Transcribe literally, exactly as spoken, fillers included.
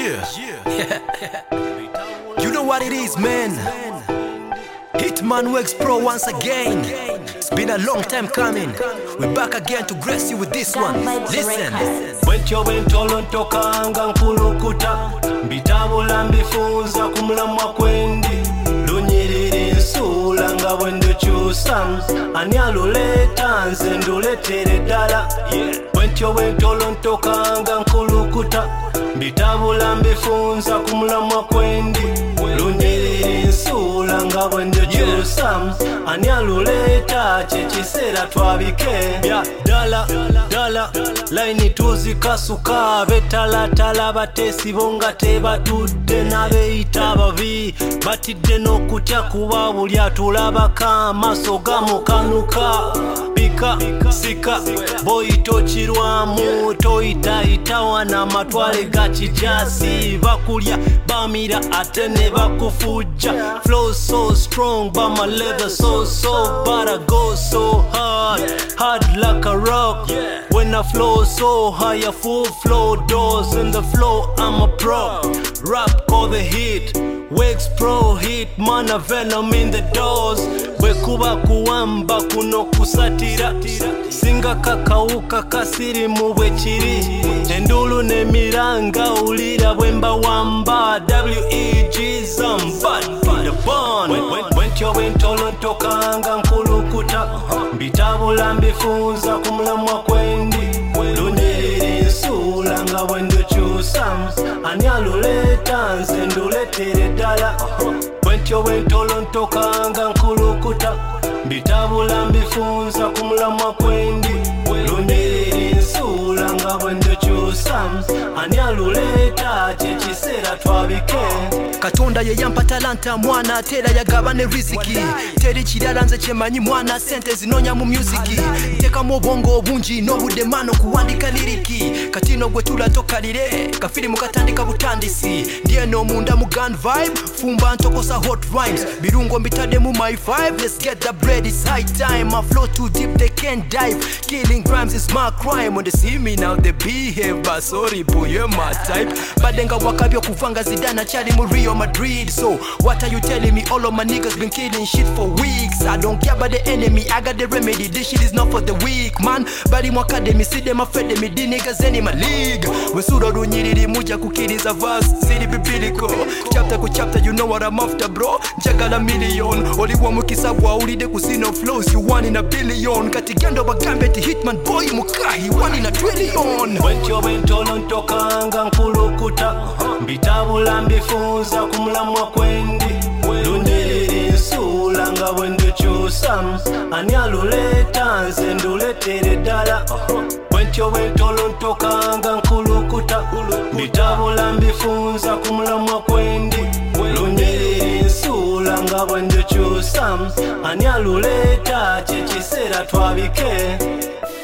Yeah. You know what it is, man. Hitman Wax Pro once again. It's been a long time coming. We're back again to grace you with this one. Listen. Wentyo wentolo ntokanga nkulukuta mbitabula mbifunza kumulamwa kwendi lunyirira ensula nga bwe ndukyusa ani aluleta nze nduletere ddala. Wentyo wentolo ntokanga nkulukuta mbitabula mbifunza kumulamwa kwendi lunyirira ensula nga bwe ndukyusa ani aluleta kyekiseera twabike ddala ddala layini tuzikasuka betalatala batesi bonga tebatudde n'abeeyita ababi batidde n'okutya kuba buli atulabako amaaso gamukanuka bika sika boyitokirwamu toyitayita wana amatwale ga kijasi bakulya bamira ate ne bakufujja flow so strong but my leather so so but I go so hard hard like a rock. When I flow so high, a full flow doors in the flow, I'm a pro. Rap call the hit, Wax Pro hit, man a venom in the doors. Bwekuba kuwamba kuno kusatira, singa kakauka kasiri mubwechiri. Endulu ne miranga ulira bwemba wamba, W E G zamba in the bond. Wentyo wentolo ntokanga nkulukuta, mbitabula mbifunza kumulamwa kwendi lunyirira ensula nga bwe ndukyusa ani aluleta nze nduletere ddala. Wentyo wentolo ntokanga nkulukuta mbitabula mbifunza kumulamwa kwendi lunyirira ensula nga bwe ndukyusa ani aluleta kyekiseera twabike. Katonda ye yampa talanta mwana atera yagabane riziki teri kirala nze kyemanyi mwana sente zinonya mu musiki ntekamu obwongo obungi n'obudemano kuwandika liriki katino gwe tulatokalire kafirimu katandika butandisi ndieno munda mu gun vibe fumba ntokosa hot rhymes birungo mbitade mu my vibe. Let's get the bread, it's high time. I flow too deep they can't dive. Killing rhymes is my crime. When they see me now they behave but sorry boy you're my type. Badenga wakabyo kuvanga zidana chali mu Real Madrid. So what are you telling me? All of my niggas been killing shit for weeks. I don't care about the enemy, I got the remedy. This shit is not for the weak man. Bari mu academy, see them afraid me. The niggas in my league. When sura runyiriri muja kukiriza verse city biblical. Chapter ku chapter you know what I'm after bro. Njagala million. Oli wa mukisabwa ulide kusino flows. You one in a billion. Katigendo bagambe ti hitman boy mukahi one in a trillion. Wentyo wentolo ntokanga nkulukuta mbitabula mbifunza kumulamwa kwendi lunyirira ensula nga bwe ndukyusa ani aluleta nze nduletere ddala. Wentyo wentolo ntokanga nkulukuta mbitabula mbifunza kumulamwa kwendi lunyirira ensula nga bwe ndukyusa ani aluleta kyekiseera twabike.